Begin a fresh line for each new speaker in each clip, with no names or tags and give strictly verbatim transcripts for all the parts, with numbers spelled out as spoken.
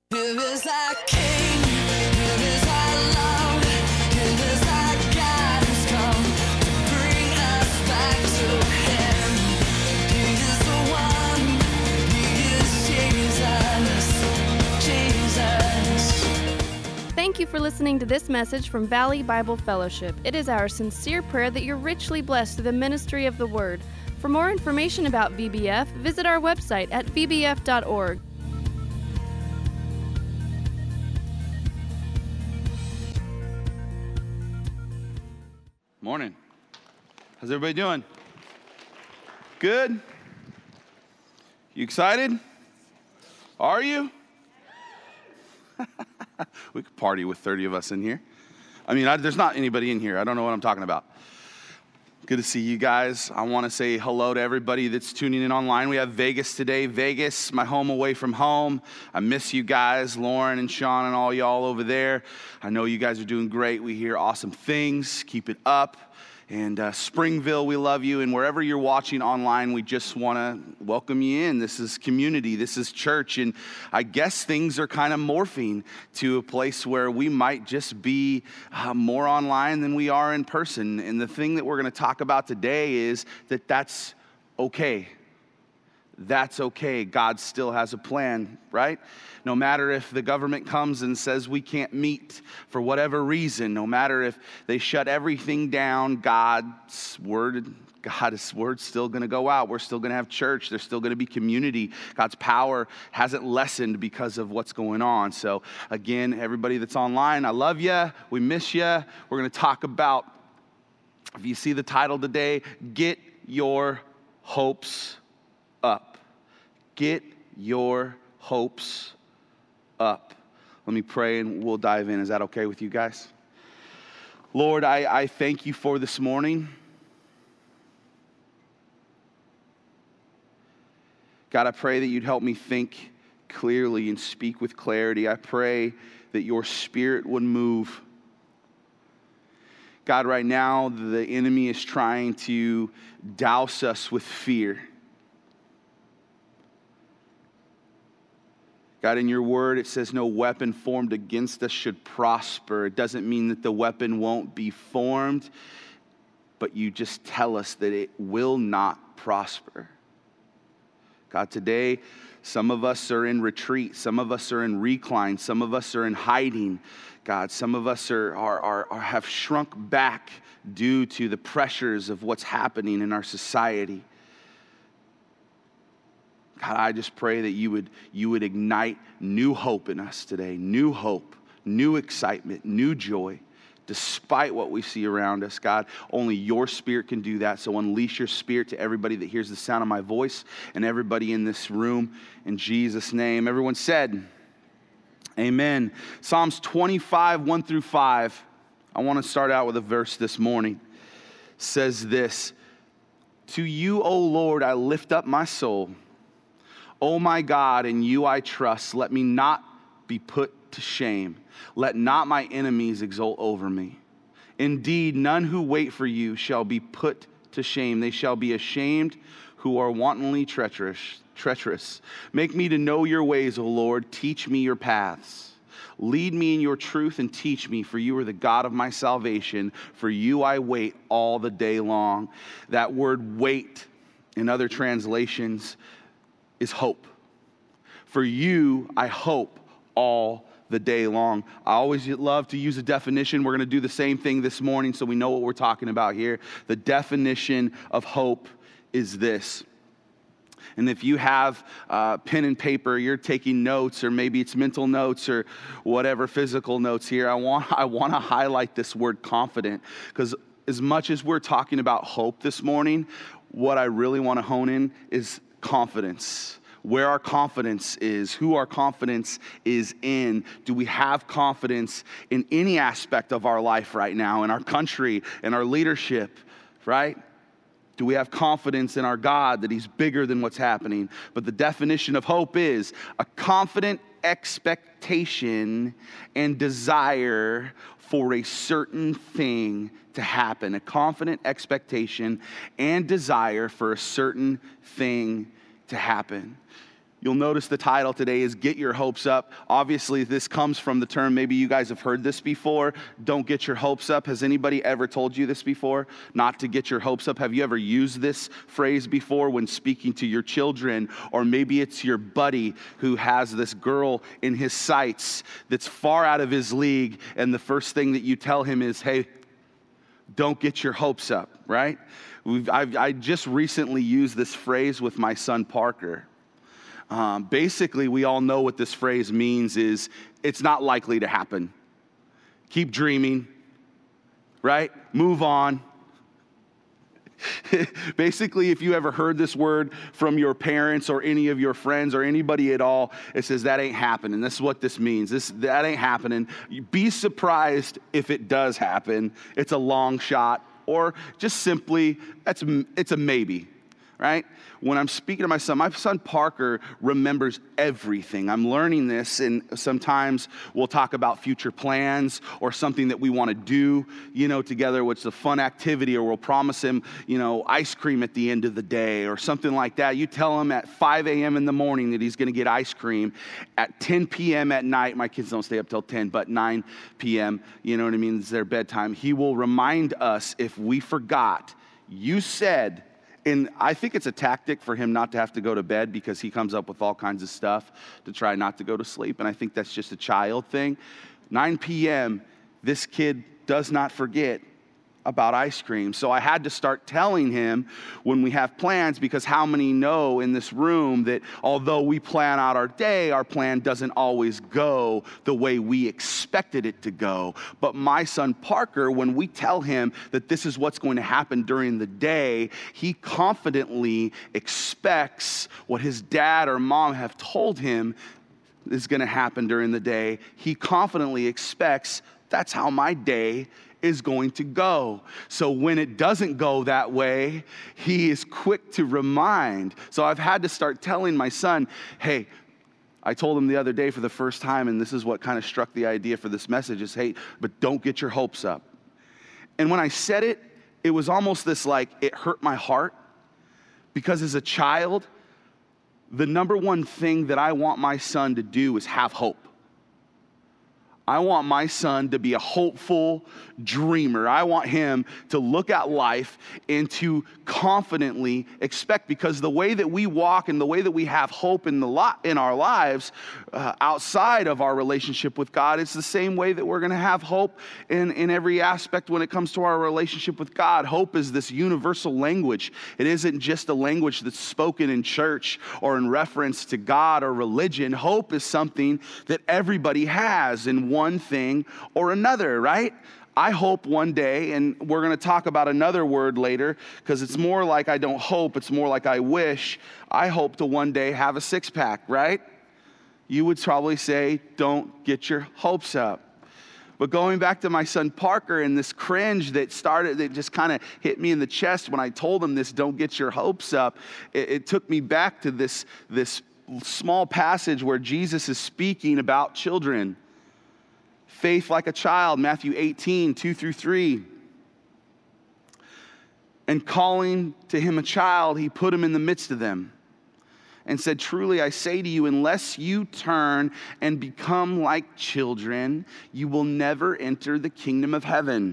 Here is our King, here is our love, here is our God who's come to bring us back to Him. He is the one, He is Jesus, Jesus.
Thank you for listening to this message from Valley Bible Fellowship. It is our sincere prayer that you're richly blessed through the ministry of the Word. For more information about V B F, visit our website at v b f dot org.
Morning. How's everybody doing? Good? You excited? Are you? We could party with thirty of us in here. I mean, I, there's not anybody in here. I don't know what I'm talking about. Good to see you guys. I want to say hello to everybody that's tuning in online. We have Vegas today. Vegas, my home away from home. I miss you guys, Lauren and Sean and all y'all over there. I know you guys are doing great. We hear awesome things. Keep it up. And uh, Springville, we love you. And wherever you're watching online, we just want to welcome you in. This is community. This is church. And I guess things are kind of morphing to a place where we might just be uh, more online than we are in person. And the thing that we're going to talk about today is that that's okay. That's okay. God still has a plan, right? No matter if the government comes and says we can't meet for whatever reason, no matter if they shut everything down, God's word, God's word's still going to go out. We're still going to have church. There's still going to be community. God's power hasn't lessened because of what's going on. So again, everybody that's online, I love you. We miss you. We're going to talk about, if you see the title today, Get Your Hopes Up. Get your hopes up. Let me pray and we'll dive in. Is that okay with you guys? Lord, I, I thank you for this morning. God, I pray that you'd help me think clearly and speak with clarity. I pray that your spirit would move. God, right now, the enemy is trying to douse us with fear. God, in your word, it says no weapon formed against us should prosper. It doesn't mean that the weapon won't be formed, but you just tell us that it will not prosper. God, today, some of us are in retreat. Some of us are in recline. Some of us are in hiding. God, some of us are, are, are, are have shrunk back due to the pressures of what's happening in our society. God, I just pray that you would you would ignite new hope in us today, new hope, new excitement, new joy, despite what we see around us. God, only your spirit can do that. So unleash your spirit to everybody that hears the sound of my voice and everybody in this room in Jesus' name. Everyone said, amen. Psalms twenty-five, one through five. I want to start out with a verse this morning. It says this, to you, O Lord, I lift up my soul. O my God, in you I trust. Let me not be put to shame. Let not my enemies exult over me. Indeed, none who wait for you shall be put to shame. They shall be ashamed who are wantonly treacherous. treacherous. Make me to know your ways, O Lord. Teach me your paths. Lead me in your truth and teach me, for you are the God of my salvation. For you I wait all the day long. That word wait in other translations is hope. For you, I hope all the day long. I always love to use a definition. We're going to do the same thing this morning so we know what we're talking about here. The definition of hope is this. And if you have uh, pen and paper, you're taking notes, or maybe it's mental notes or whatever, physical notes here, I want, I want to highlight this word confident, because as much as we're talking about hope this morning, what I really want to hone in is confidence. Where our confidence is, who our confidence is in. Do we have confidence in any aspect of our life right now, in our country, in our leadership, right? Do we have confidence in our God that He's bigger than what's happening? But the definition of hope is a confident expectation and desire for a certain thing to happen. A confident expectation and desire for a certain thing to happen. You'll notice the title today is Get Your Hopes Up. Obviously, this comes from the term, maybe you guys have heard this before, don't get your hopes up. Has anybody ever told you this before? Not to get your hopes up. Have you ever used this phrase before when speaking to your children? Or maybe it's your buddy who has this girl in his sights that's far out of his league, and the first thing that you tell him is, hey, don't get your hopes up, right? We've, I've, I just recently used this phrase with my son Parker. Um, basically, we all know what this phrase means is it's not likely to happen. Keep dreaming, right? Move on. Basically, if you ever heard this word from your parents or any of your friends or anybody at all, it says that ain't happening. This is what this means. This that ain't happening. Be surprised if it does happen. It's a long shot, or just simply it's it's a maybe. Right? When I'm speaking to my son, my son Parker remembers everything. I'm learning this, and sometimes we'll talk about future plans or something that we want to do, you know, together, which is a fun activity, or we'll promise him, you know, ice cream at the end of the day or something like that. You tell him at five a.m. in the morning that he's going to get ice cream. At ten p.m. at night, my kids don't stay up till ten, but nine p.m., you know what I mean, it's their bedtime. He will remind us if we forgot, you said. And I think it's a tactic for him not to have to go to bed because he comes up with all kinds of stuff to try not to go to sleep. And I think that's just a child thing. nine p.m., this kid does not forget about ice cream. So I had to start telling him when we have plans, because how many know in this room that although we plan out our day, our plan doesn't always go the way we expected it to go. But my son Parker, when we tell him that this is what's going to happen during the day, he confidently expects what his dad or mom have told him is going to happen during the day. He confidently expects that's how my day is going to go. So when it doesn't go that way, he is quick to remind. So I've had to start telling my son, hey, I told him the other day for the first time, and this is what kind of struck the idea for this message is, hey, but don't get your hopes up. And when I said it, it was almost this like, it hurt my heart, because as a child, the number one thing that I want my son to do is have hope. I want my son to be a hopeful dreamer. I want him to look at life and to confidently expect, because the way that we walk and the way that we have hope in the lot in our lives uh, outside of our relationship with God, it's the same way that we're going to have hope in, in every aspect when it comes to our relationship with God. Hope is this universal language. It isn't just a language that's spoken in church or in reference to God or religion. Hope is something that everybody has in one thing or another, right? I hope one day, and we're going to talk about another word later, because it's more like I don't hope, it's more like I wish. I hope to one day have a six-pack, right? You would probably say, don't get your hopes up. But going back to my son Parker and this cringe that started, that just kind of hit me in the chest when I told him this, don't get your hopes up, it, it took me back to this, this small passage where Jesus is speaking about children. Faith like a child, Matthew eighteen, two through three. And calling to him a child, he put him in the midst of them and said, truly I say to you, unless you turn and become like children, you will never enter the kingdom of heaven.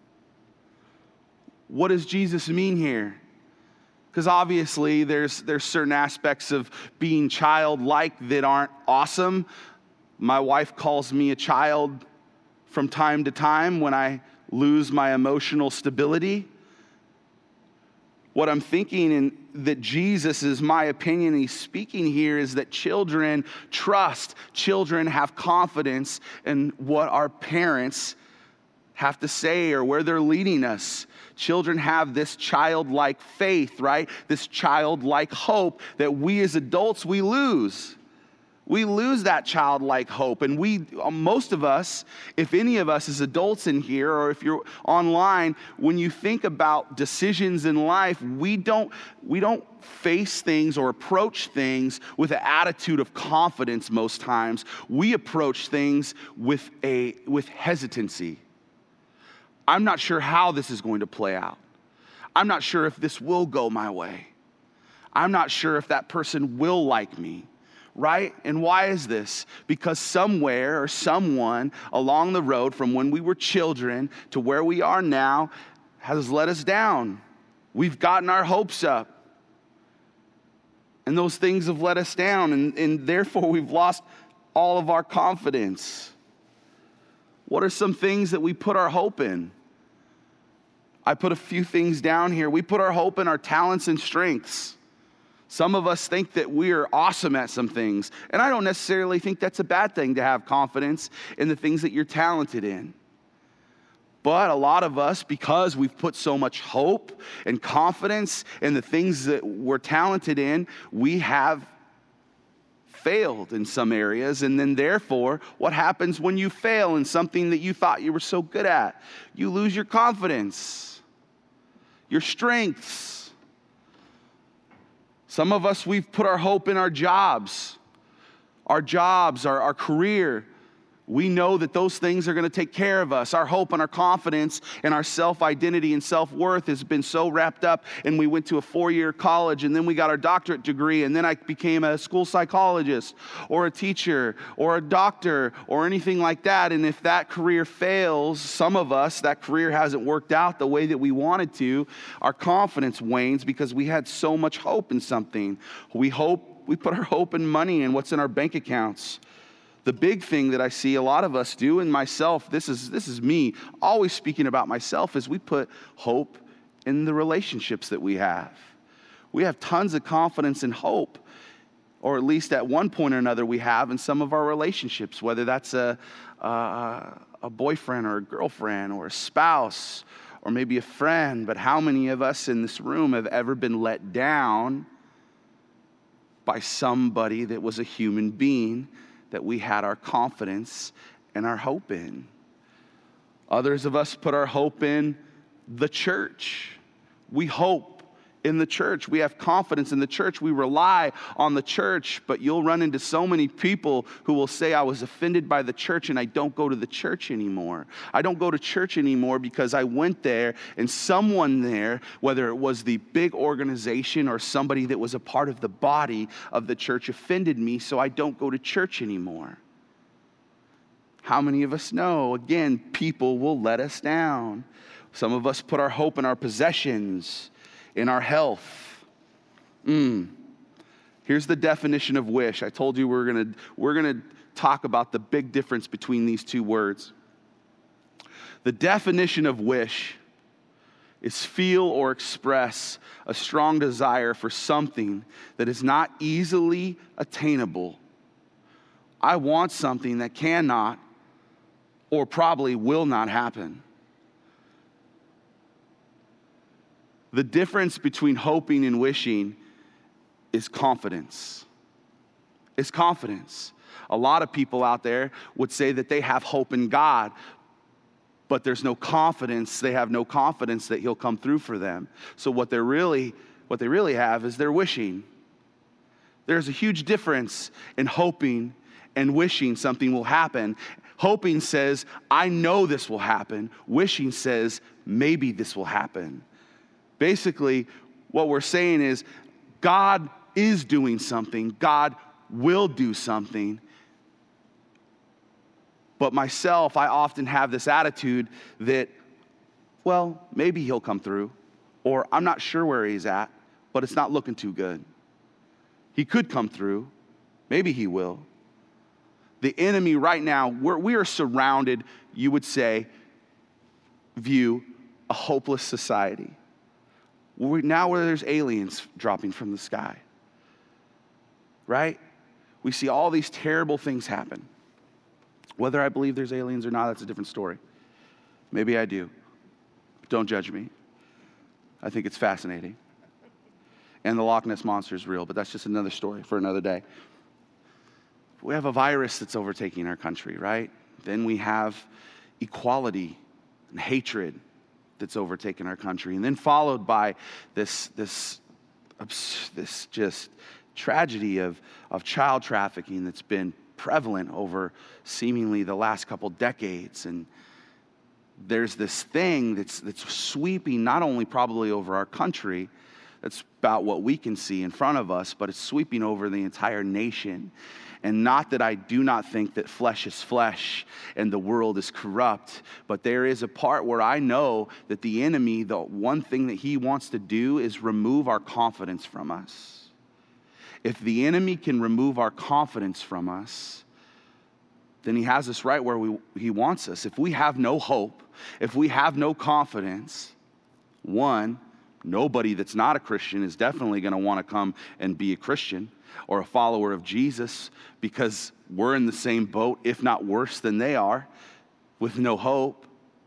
What does Jesus mean here? Because obviously there's, there's certain aspects of being childlike that aren't awesome. My wife calls me a child from time to time when I lose my emotional stability. What I'm thinking, and that Jesus is my opinion, he's speaking here, is that children trust, children have confidence in what our parents have to say or where they're leading us. Children have this childlike faith, right? This childlike hope that we as adults, we lose. We lose that childlike hope. And we, most of us, if any of us as adults in here, or if you're online, when you think about decisions in life, we don't, we don't face things or approach things with an attitude of confidence most times. We approach things with a, with hesitancy. I'm not sure how this is going to play out. I'm not sure if this will go my way. I'm not sure if that person will like me. right? And why is this? Because somewhere or someone along the road from when we were children to where we are now has let us down. We've gotten our hopes up. And those things have let us down, and, and therefore we've lost all of our confidence. What are some things that we put our hope in? I put a few things down here. We put our hope in our talents and strengths. Some of us think that we are awesome at some things, and I don't necessarily think that's a bad thing to have confidence in the things that you're talented in. But a lot of us, because we've put so much hope and confidence in the things that we're talented in, we have failed in some areas. And then therefore, what happens when you fail in something that you thought you were so good at? You lose your confidence, your strengths. Some of us, we've put our hope in our jobs, our jobs, our, our career. We know that those things are going to take care of us. Our hope and our confidence and our self-identity and self-worth has been so wrapped up. And we went to a four-year college, and then we got our doctorate degree, and then I became a school psychologist or a teacher or a doctor or anything like that. And if that career fails, some of us, that career hasn't worked out the way that we wanted to, our confidence wanes because we had so much hope in something. We hope, we put our hope in money and what's in our bank accounts. The big thing that I see a lot of us do, and myself, this is this is me, always speaking about myself, is we put hope in the relationships that we have. We have tons of confidence and hope, or at least at one point or another we have in some of our relationships, whether that's a, a, a boyfriend or a girlfriend or a spouse or maybe a friend. But how many of us in this room have ever been let down by somebody that was a human being that we had our confidence and our hope in? Others of us put our hope in the church. We hope in the church. We have confidence in the church. We rely on the church. But you'll run into so many people who will say, I was offended by the church and I don't go to the church anymore. I don't go to church anymore because I went there and someone there, whether it was the big organization or somebody that was a part of the body of the church, offended me, so I don't go to church anymore. How many of us know, again, people will let us down. Some of us put our hope in our possessions, in our health. Mm. Here's the definition of wish. I told you we're gonna we're gonna talk about the big difference between these two words. The definition of wish is feel or express a strong desire for something that is not easily attainable. I want something that cannot or probably will not happen. The difference between hoping and wishing is confidence. It's confidence. A lot of people out there would say that they have hope in God, but there's no confidence. They have no confidence that He'll come through for them. So what they're really, what they really have is they're wishing. There's a huge difference in hoping and wishing something will happen. Hoping says, I know this will happen. Wishing says, maybe this will happen. Basically, what we're saying is God is doing something. God will do something. But myself, I often have this attitude that, well, maybe He'll come through. Or I'm not sure where He's at, but it's not looking too good. He could come through. Maybe He will. The enemy right now, we're, we are surrounded, you would say, view a hopeless society. We're now where there's aliens dropping from the sky, right? We see all these terrible things happen. Whether I believe there's aliens or not, that's a different story. Maybe I do. Don't judge me. I think it's fascinating. And the Loch Ness Monster is real, but that's just another story for another day. We have a virus that's overtaking our country, right? Then we have equality and hatred that's overtaken our country, and then followed by this this this just tragedy of of child trafficking that's been prevalent over seemingly the last couple decades. And there's this thing that's that's sweeping not only probably over our country, That's about what we can see in front of us, but it's sweeping over the entire nation. And not that I do not think that flesh is flesh and the world is corrupt, but there is a part where I know that the enemy, the one thing that he wants to do is remove our confidence from us. If the enemy can remove our confidence from us, then he has us right where we, he wants us. If we have no hope, if we have no confidence, one, nobody that's not a Christian is definitely going to want to come and be a Christian or a follower of Jesus, because we're in the same boat, if not worse than they are, with no hope,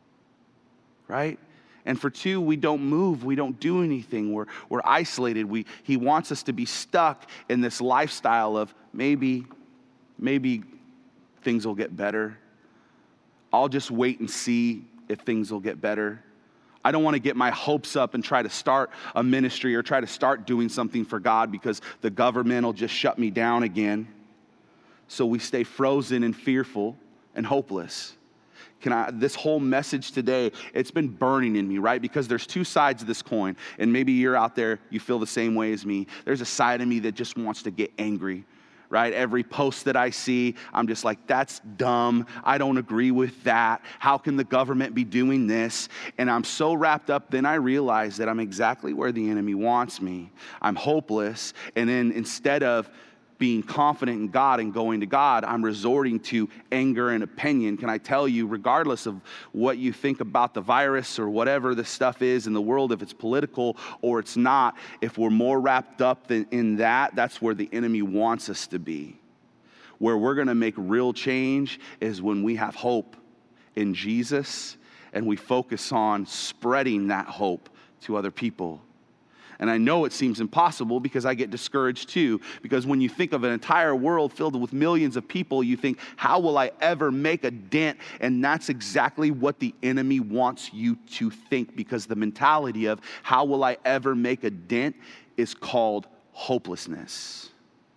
right? And for two, we don't move, we don't do anything, we're, we're isolated. We, he wants us to be stuck in this lifestyle of maybe, maybe things will get better. I'll just wait and see if things will get better. I don't want to get my hopes up and try to start a ministry or try to start doing something for God because the government will just shut me down again. So we stay frozen and fearful and hopeless. Can I, this whole message today, it's been burning in me, right? Because there's two sides of this coin. And maybe you're out there, you feel the same way as me. There's a side of me that just wants to get angry, right? Every post that I see, I'm just like, that's dumb. I don't agree with that. How can the government be doing this? And I'm so wrapped up, then I realize that I'm exactly where the enemy wants me. I'm hopeless. And then instead of being confident in God and going to God, I'm resorting to anger and opinion. Can I tell you, regardless of what you think about the virus or whatever this stuff is in the world, if it's political or it's not, if we're more wrapped up in, in that, that's where the enemy wants us to be. Where we're going to make real change is when we have hope in Jesus and we focus on spreading that hope to other people. And I know it seems impossible because I get discouraged too. Because when you think of an entire world filled with millions of people, you think, how will I ever make a dent? And that's exactly what the enemy wants you to think. Because the mentality of how will I ever make a dent is called hopelessness.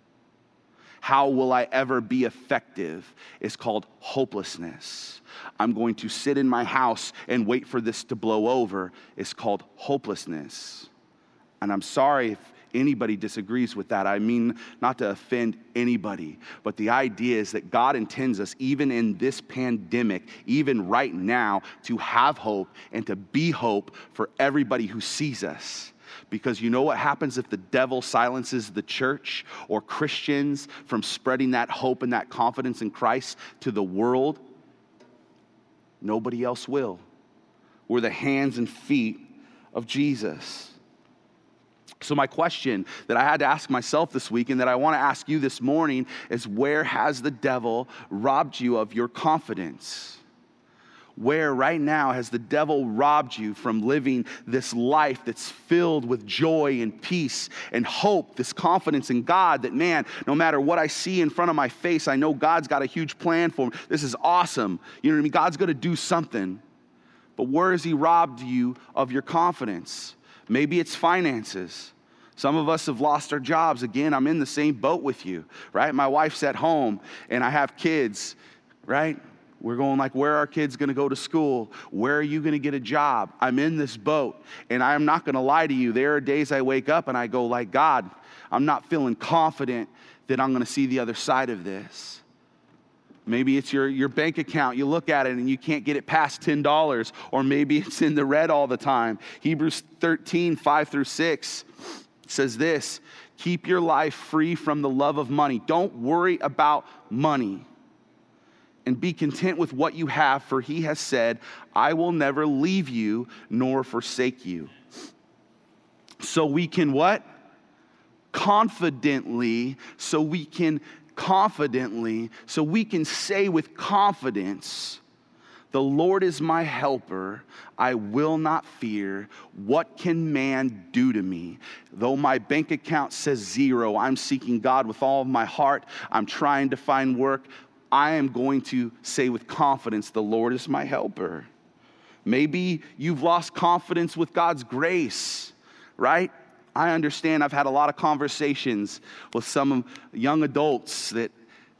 How will I ever be effective is called hopelessness. I'm going to sit in my house and wait for this to blow over is called hopelessness. And I'm sorry if anybody disagrees with that. I mean not to offend anybody, but the idea is that God intends us, even in this pandemic, even right now, to have hope and to be hope for everybody who sees us. Because you know what happens if the devil silences the church or Christians from spreading that hope and that confidence in Christ to the world? Nobody else will. We're the hands and feet of Jesus. So my question that I had to ask myself this week and that I want to ask you this morning is, where has the devil robbed you of your confidence? Where right now has the devil robbed you from living this life that's filled with joy and peace and hope, this confidence in God that, man, no matter what I see in front of my face, I know God's got a huge plan for me. This is awesome. You know what I mean? God's going to do something. But where has he robbed you of your confidence? Maybe it's finances. Some of us have lost our jobs. Again, I'm in the same boat with you, right? My wife's at home and I have kids, right? We're going like, where are our kids going to go to school? Where are you going to get a job? I'm in this boat, and I'm not going to lie to you. There are days I wake up and I go like, God, I'm not feeling confident that I'm going to see the other side of this. Maybe it's your, your bank account. You look at it and you can't get it past ten dollars, or maybe it's in the red all the time. Hebrews thirteen, five through six says this: keep your life free from the love of money. Don't worry about money. And be content with what you have, for he has said, I will never leave you nor forsake you. So we can what? Confidently, so we can confidently, so we can say with confidence, the Lord is my helper, I will not fear. What can man do to me? Though my bank account says zero, I'm seeking God with all of my heart. I'm trying to find work. I am going to say with confidence, the Lord is my helper. Maybe you've lost confidence with God's grace, right? I understand. I've had a lot of conversations with some young adults that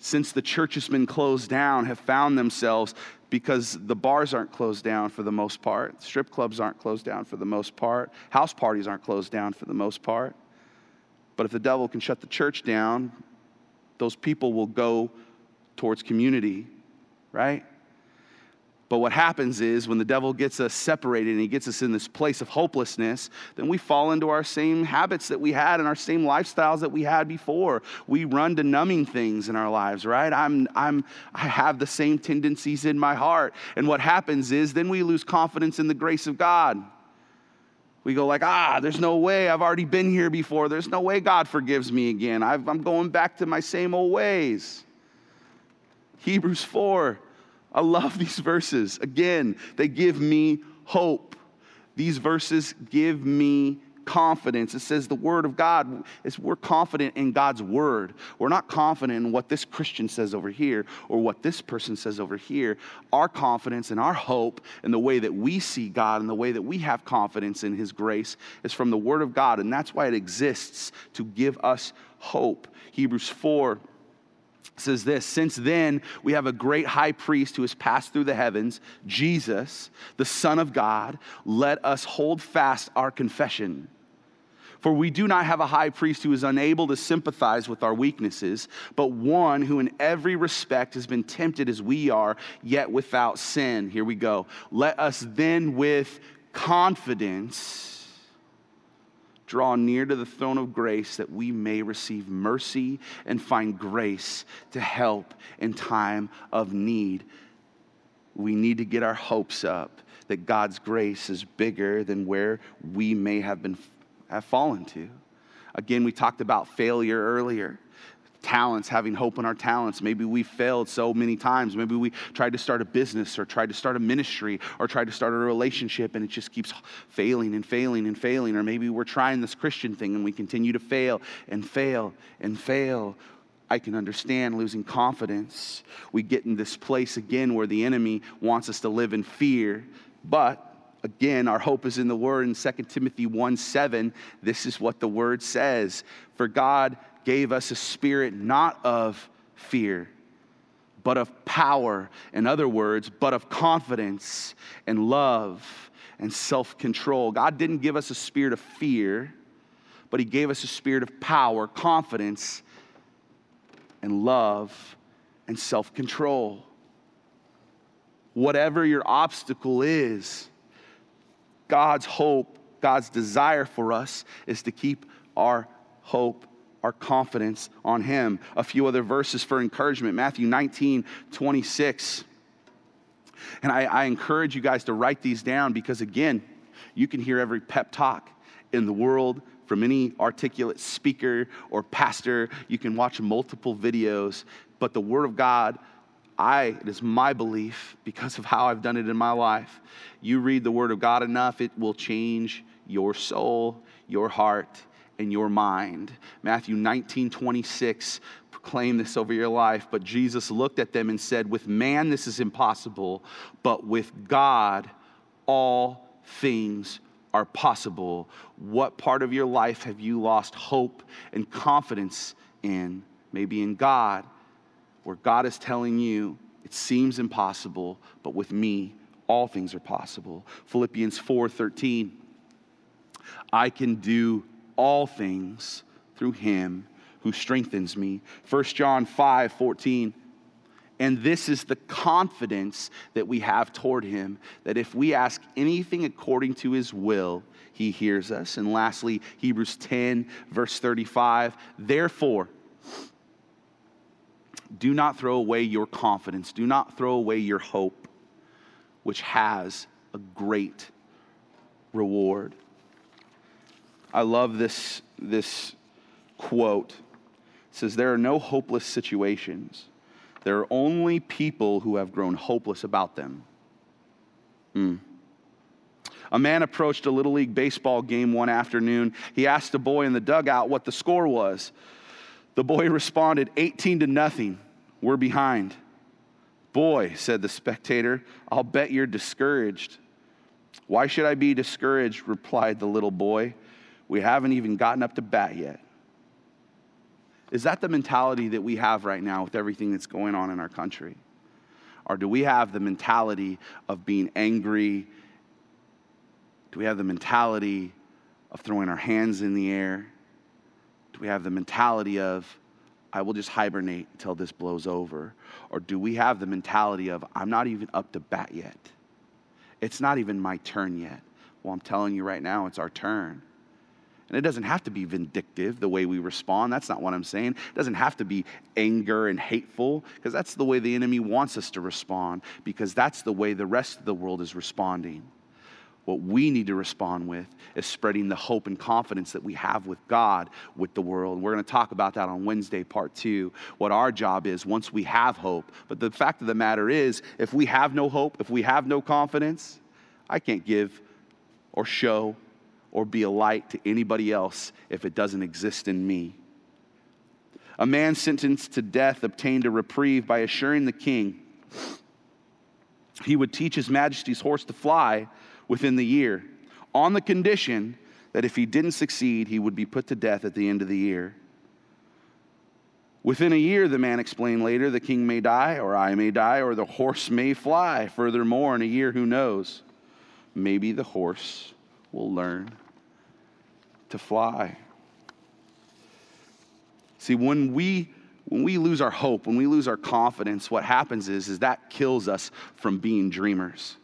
since the church has been closed down, have found themselves, because the bars aren't closed down for the most part, strip clubs aren't closed down for the most part, house parties aren't closed down for the most part. But if the devil can shut the church down, those people will go towards community, right? But what happens is when the devil gets us separated and he gets us in this place of hopelessness, then we fall into our same habits that we had and our same lifestyles that we had before. We run to numbing things in our lives, right? I'm, I'm, I have the same tendencies in my heart. And what happens is then we lose confidence in the grace of God. We go like, ah, there's no way. I've already been here before. There's no way God forgives me again. I've, I'm going back to my same old ways. Hebrews four. I love these verses. Again, they give me hope. These verses give me confidence. It says the word of God is, we're confident in God's word. We're not confident in what this Christian says over here or what this person says over here. Our confidence and our hope and the way that we see God and the way that we have confidence in his grace is from the word of God. And that's why it exists, to give us hope. Hebrews four says this: since then we have a great high priest who has passed through the heavens, Jesus, the Son of God. Let us hold fast our confession. For we do not have a high priest who is unable to sympathize with our weaknesses, but one who in every respect has been tempted as we are, yet without sin. Here we go. Let us then with confidence draw near to the throne of grace, that we may receive mercy and find grace to help in time of need. We need to get our hopes up that God's grace is bigger than where we may have been have fallen to. Again, we talked about failure earlier. Talents, having hope in our talents. Maybe we failed so many times. Maybe we tried to start a business or tried to start a ministry or tried to start a relationship and it just keeps failing and failing and failing. Or maybe we're trying this Christian thing and we continue to fail and fail and fail. I can understand losing confidence. We get in this place again where the enemy wants us to live in fear. But again, our hope is in the word. In Second Timothy one seven, this is what the word says. For God gave us a spirit not of fear, but of power. In other words, but of confidence and love and self-control. God didn't give us a spirit of fear, but he gave us a spirit of power, confidence, and love and self-control. Whatever your obstacle is, God's hope, God's desire for us is to keep our hope, our confidence on him. A few other verses for encouragement. Matthew nineteen twenty-six. And I, I encourage you guys to write these down because, again, you can hear every pep talk in the world from any articulate speaker or pastor. You can watch multiple videos. But the Word of God, I, it is my belief, because of how I've done it in my life, you read the Word of God enough, it will change your soul, your heart, and your mind. Matthew nineteen twenty-six, proclaim this over your life. But Jesus looked at them and said, with man this is impossible, but with God all things are possible. What part of your life have you lost hope and confidence in? Maybe in God, where God is telling you, it seems impossible, but with me, all things are possible. Philippians four thirteen, I can do all things through him who strengthens me. First John five fourteen, and this is the confidence that we have toward him, that if we ask anything according to his will, he hears us. And lastly, Hebrews ten verse thirty-five, therefore, do not throw away your confidence. Do not throw away your hope, which has a great reward. I love this, this quote. It says, there are no hopeless situations. There are only people who have grown hopeless about them. Mm. A man approached a Little League baseball game one afternoon. He asked a boy in the dugout what the score was. The boy responded, eighteen to nothing. We're behind. Boy, said the spectator, I'll bet you're discouraged. Why should I be discouraged? Replied the little boy. We haven't even gotten up to bat yet. Is that the mentality that we have right now with everything that's going on in our country? Or do we have the mentality of being angry? Do we have the mentality of throwing our hands in the air? Do we have the mentality of, I will just hibernate until this blows over? Or do we have the mentality of, I'm not even up to bat yet? It's not even my turn yet. Well, I'm telling you right now, it's our turn. And it doesn't have to be vindictive, the way we respond. That's not what I'm saying. It doesn't have to be anger and hateful, because that's the way the enemy wants us to respond, because that's the way the rest of the world is responding. What we need to respond with is spreading the hope and confidence that we have with God, with the world. And we're going to talk about that on Wednesday, part two, what our job is once we have hope. But the fact of the matter is, if we have no hope, if we have no confidence, I can't give or show or be a light to anybody else if it doesn't exist in me. A man sentenced to death obtained a reprieve by assuring the king he would teach his majesty's horse to fly within the year, on the condition that if he didn't succeed, he would be put to death at the end of the year. Within a year, the man explained later, the king may die, or I may die, or the horse may fly. Furthermore, in a year, who knows? Maybe the horse will learn to fly. See, when we when we lose our hope, when we lose our confidence, what happens is, is that kills us from being dreamers.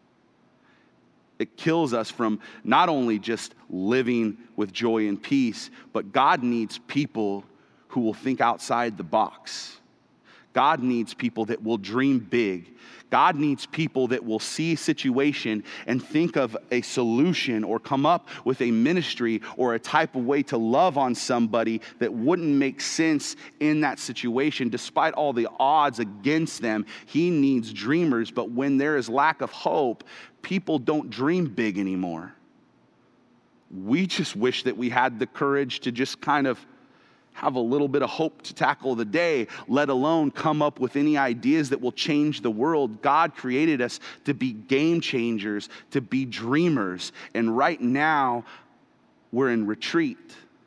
It kills us from not only just living with joy and peace, but God needs people who will think outside the box. God needs people that will dream big. God needs people that will see a situation and think of a solution or come up with a ministry or a type of way to love on somebody that wouldn't make sense in that situation. Despite all the odds against them, he needs dreamers. But when there is lack of hope, people don't dream big anymore. We just wish that we had the courage to just kind of have a little bit of hope to tackle the day, let alone come up with any ideas that will change the world. God created us to be game changers, to be dreamers. And right now, we're in retreat.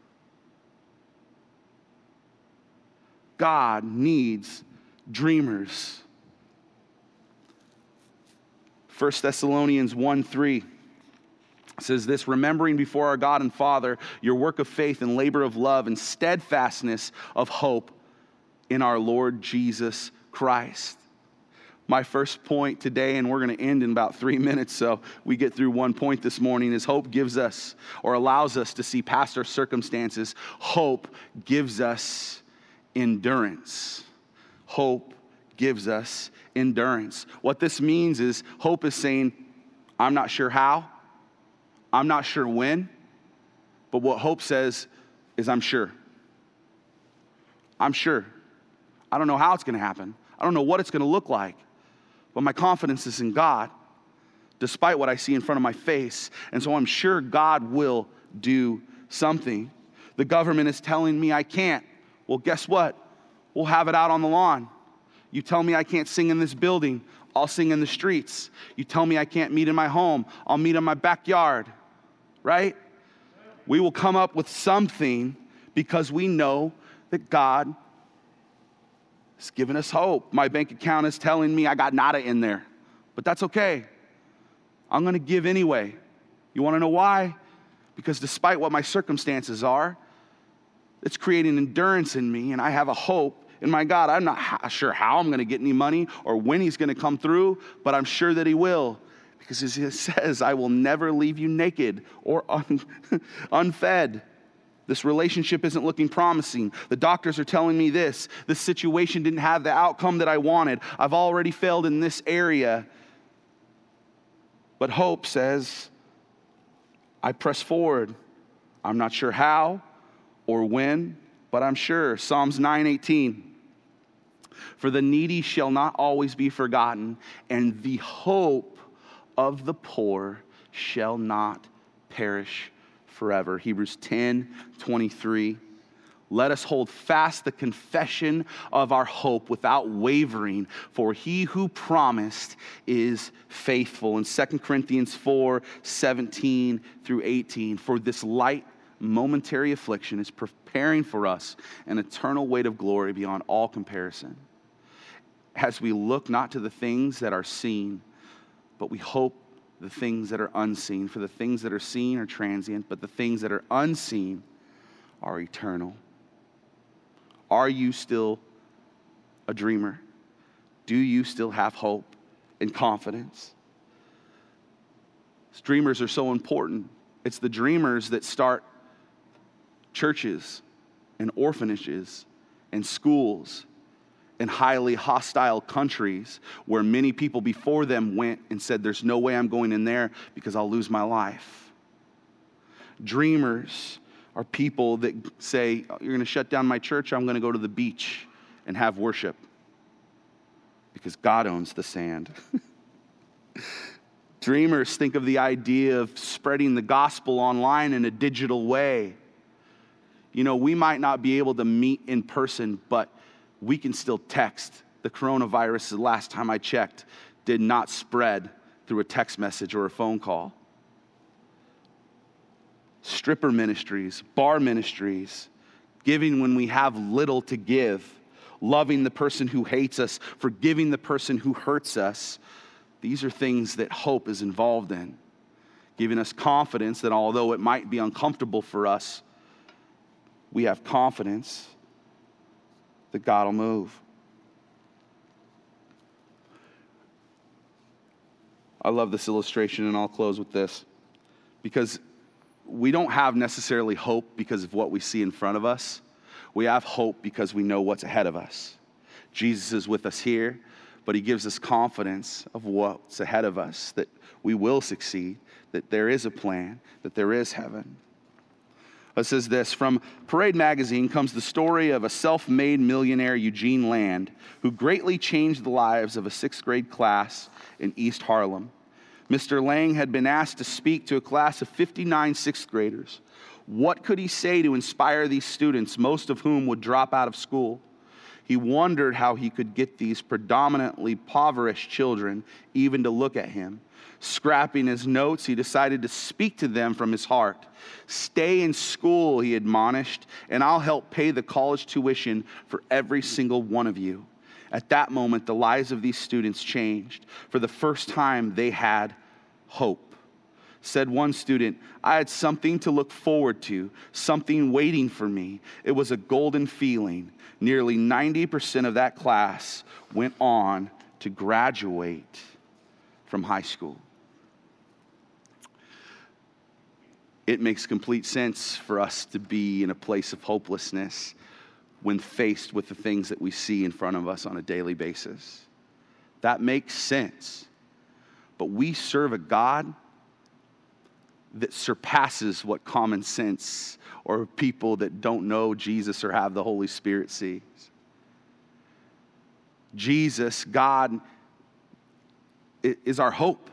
God needs dreamers. First Thessalonians one three. It says this, remembering before our God and Father your work of faith and labor of love and steadfastness of hope in our Lord Jesus Christ. My first point today, and we're going to end in about three minutes, so we get through one point this morning, is hope gives us or allows us to see past our circumstances. Hope gives us endurance. Hope gives us endurance. What this means is hope is saying, I'm not sure how. I'm not sure when, but what hope says is I'm sure. I'm sure. I don't know how it's going to happen. I don't know what it's going to look like, but my confidence is in God, despite what I see in front of my face. And so I'm sure God will do something. The government is telling me I can't. Well, guess what? We'll have it out on the lawn. You tell me I can't sing in this building, I'll sing in the streets. You tell me I can't meet in my home, I'll meet in my backyard. Right? We will come up with something because we know that God has given us hope. My bank account is telling me I got nada in there, but that's okay. I'm going to give anyway. You want to know why? Because despite what my circumstances are, it's creating endurance in me, and I have a hope in my God. I'm not sure how I'm going to get any money or when he's going to come through, but I'm sure that he will. Because as he says, I will never leave you naked or un- unfed. This relationship isn't looking promising. The doctors are telling me this. This situation didn't have the outcome that I wanted. I've already failed in this area. But hope says, I press forward. I'm not sure how or when, but I'm sure. Psalms nine eighteen. For the needy shall not always be forgotten, and the hope of the poor shall not perish forever. Hebrews ten twenty-three. Let us hold fast the confession of our hope without wavering, for he who promised is faithful. In Second Corinthians four seventeen through eighteen, for this light momentary affliction is preparing for us an eternal weight of glory beyond all comparison. As we look not to the things that are seen, but we hope the things that are unseen. For the things that are seen are transient, but the things that are unseen are eternal. Are you still a dreamer? Do you still have hope and confidence? Dreamers are so important. It's the dreamers that start churches and orphanages and schools in highly hostile countries where many people before them went and said, there's no way I'm going in there because I'll lose my life. Dreamers are people that say, you're going to shut down my church, I'm going to go to the beach and have worship because God owns the sand. Dreamers think of the idea of spreading the gospel online in a digital way. You know, we might not be able to meet in person, but we can still text. The coronavirus, the last time I checked, did not spread through a text message or a phone call. Stripper ministries, bar ministries, giving when we have little to give, loving the person who hates us, forgiving the person who hurts us. These are things that hope is involved in, giving us confidence that although it might be uncomfortable for us, we have confidence that God will move. I love this illustration, and I'll close with this, because we don't have necessarily hope because of what we see in front of us. We have hope because we know what's ahead of us. Jesus is with us here, but he gives us confidence of what's ahead of us, that we will succeed, that there is a plan, that there is heaven. It says this, from Parade Magazine comes the story of a self-made millionaire, Eugene Land, who greatly changed the lives of a sixth grade class in East Harlem. Mister Lang had been asked to speak to a class of fifty-nine sixth graders. What could he say to inspire these students, most of whom would drop out of school? He wondered how he could get these predominantly impoverished children even to look at him. Scrapping his notes, he decided to speak to them from his heart. Stay in school, he admonished, and I'll help pay the college tuition for every single one of you. At that moment, the lives of these students changed. For the first time, they had hope. Said one student, I had something to look forward to, something waiting for me. It was a golden feeling. Nearly ninety percent of that class went on to graduate from high school. It makes complete sense for us to be in a place of hopelessness when faced with the things that we see in front of us on a daily basis. That makes sense. But we serve a God that surpasses what common sense or people that don't know Jesus or have the Holy Spirit sees. Jesus, God, is our hope.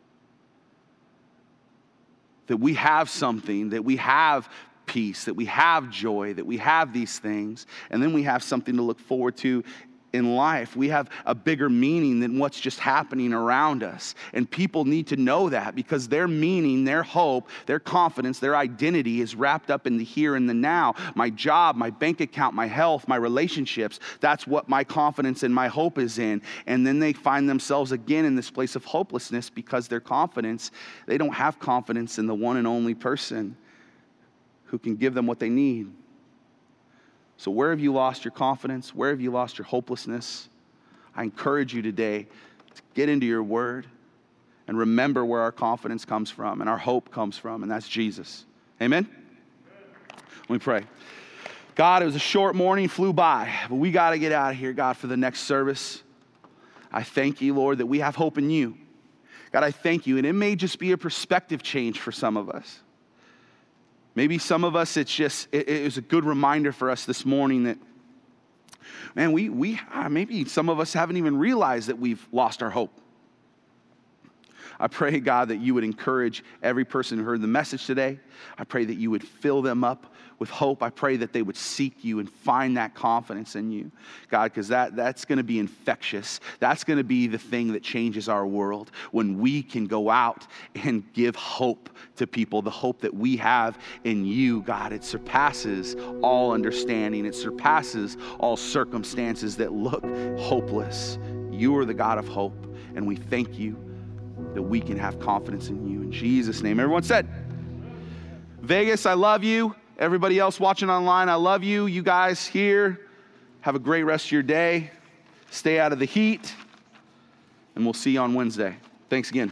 That we have something, that we have peace, that we have joy, that we have these things, and then we have something to look forward to in life. We have a bigger meaning than what's just happening around us. And people need to know that because their meaning, their hope, their confidence, their identity is wrapped up in the here and the now. My job, my bank account, my health, my relationships, that's what my confidence and my hope is in. And then they find themselves again in this place of hopelessness because their confidence, they don't have confidence in the one and only person who can give them what they need. So where have you lost your confidence? Where have you lost your hopelessness? I encourage you today to get into your word and remember where our confidence comes from and our hope comes from, and that's Jesus. Amen? Let me pray. God, it was a short morning, flew by, but we got to get out of here, God, for the next service. I thank you, Lord, that we have hope in you. God, I thank you, and it may just be a perspective change for some of us. Maybe some of us, it's just, it, it was a good reminder for us this morning that, man, we, we maybe some of us haven't even realized that we've lost our hope. I pray, God, that you would encourage every person who heard the message today. I pray that you would fill them up with hope. I pray that they would seek you and find that confidence in you, God, because that, that's going to be infectious. That's going to be the thing that changes our world when we can go out and give hope to people, the hope that we have in you, God. It surpasses all understanding. It surpasses all circumstances that look hopeless. You are the God of hope, and we thank you that we can have confidence in you. In Jesus' name, everyone said, Vegas, I love you. Everybody else watching online, I love you. You guys here, have a great rest of your day. Stay out of the heat, and we'll see you on Wednesday. Thanks again.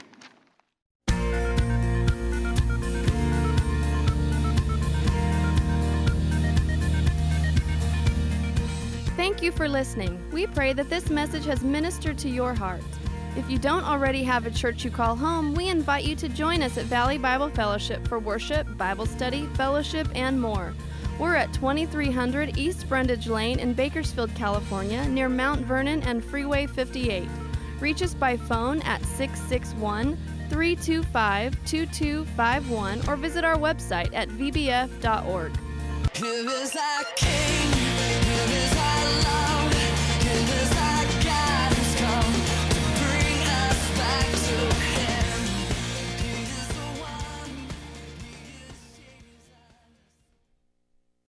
Thank you for listening. We pray that this message has ministered to your heart. If you don't already have a church you call home, we invite you to join us at Valley Bible Fellowship for worship, Bible study, fellowship, and more. We're at twenty-three hundred East Brundage Lane in Bakersfield, California, near Mount Vernon and Freeway fifty-eight. Reach us by phone at six six one, three two five, two two five one or visit our website at v b f dot org.
Here is our King.